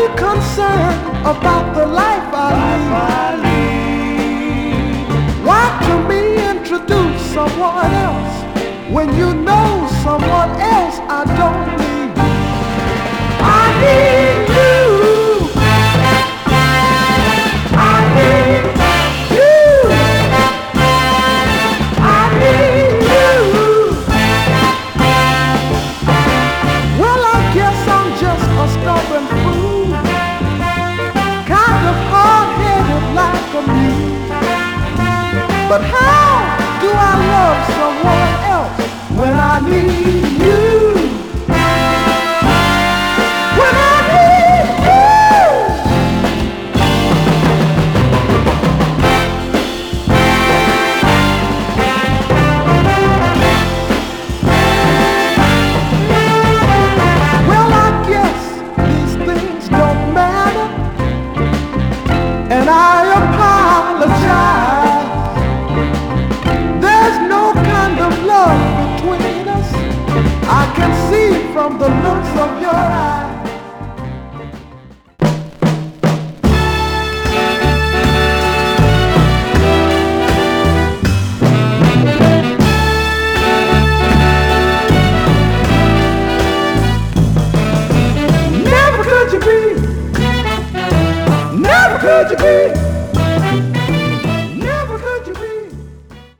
concerned about the life I lead? Why to me introduce someone else when you know someone else I don't need? I need you. I need you. I need you. Well, I guess I'm just a stubborn fool, kind of hard-headed like a mule. But how do I love someone else when I need you? When I need you. Well, I guess these things don't matter, and I apologize. There's no kind of love between us. I can see from the looks of your eyes. Never could you be, never could you be